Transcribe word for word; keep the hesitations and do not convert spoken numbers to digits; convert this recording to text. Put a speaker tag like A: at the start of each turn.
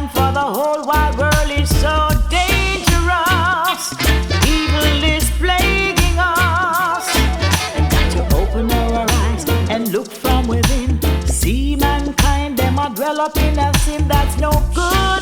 A: and for the whole wide world is so dangerous. Evil is plaguing us. Got to open our eyes and look from within. See mankind, them are dwell up in a sin that's no good.